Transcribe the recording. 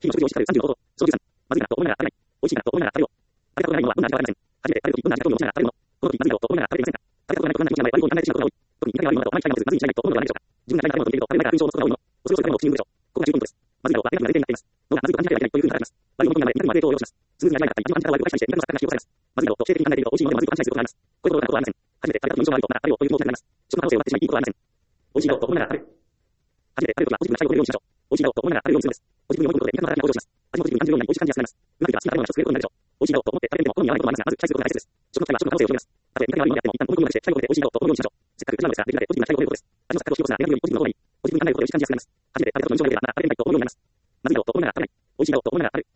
日々の食事をしっかり30のこと、その13、まずいなと思いながら食べない。美味しいなと思いながら食べよう。食べたことないものはどんな味かわかりません。初めて食べるときどんな味か興味を持ちながら食べるもの。この時まずいなと思いながら食べていませんか。食べたことないことなんても知らない割合に考えてしまうことが多い。特に見た目が悪いものだとあまり期待が持つまずいにしないと思うのではないでしょうか。自分が嫌いな食べ物を見ていると食べる前から印象を持つことが多いもの。おそれをするための口に入れるでしょう。ここが重要ポイントです。まずいなとは悪いがnegativeになっています。脳がまずいと感じなければいけないというふうに働きます。悪いものというのはnegativeになっています。悪いものというのはレートを要求します。数字がないから一番に働くを理解して、二つの作が使用されます。まずいなと否定的に考えていると美味しいものでまず感じないすることがあります。こういうことがあります。初めて食べた時に印象が悪いとまた食べようという気持ちになります。食の可能性を割ってしまいいいことはありません。美味しいよと思いながら食べる。初めて食べるときはポジティブな態度を取れるようにしましょう。美味しいよと思いながら食べるようにするのです。ポジティブに思うことで味方の働きが向上します。味もポジティブに感じるようになり美味しく感じやすくなります。うまくいけば好きな食べ物を一つ増えることになるでしょう。美味しいよと思って食べてみても好みに合わないこともありますが、まず期待することが大切です。食の際は食の可能性を広げます。たとえ見た目が悪いものであっても一旦この国を出して最後まで美味しいよと思うようにしましょう。せっかく口なのですが、できるだけポジティブな態度を取れることです。味の錯覚を引き起こすな、ネガティブよりポジティブの方がいい。ポジティブに考えることで美味しく感じやすくなります。初めて食べた時の印象が悪いとまた食べてみたいと思うようになります。まずいよと思いながら食べない。美味しいよと思いながら食べる。